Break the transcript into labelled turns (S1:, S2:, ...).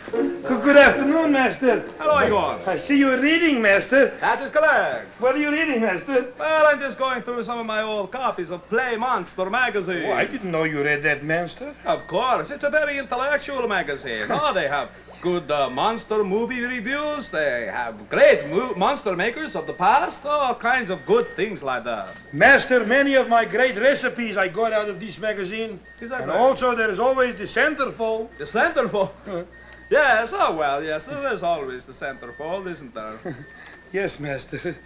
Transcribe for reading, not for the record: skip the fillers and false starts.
S1: Good afternoon, Master.
S2: Hello, Igor.
S1: I see you're reading, Master.
S2: That is correct.
S1: What are you reading, Master?
S2: Well, I'm just going through some of my old copies of Play Monster magazine.
S1: Oh, I didn't know you read that, Master.
S2: Of course. It's a very intellectual magazine. Oh, they have good monster movie reviews. They have great monster makers of the past. All kinds of good things like that.
S1: Master, many of my great recipes I got out of this magazine.
S2: Is that
S1: And
S2: right?
S1: also there is always the centerfold.
S2: The centerfold. Yes, oh well, yes, there is always the centerfold, isn't there?
S1: Yes, Master.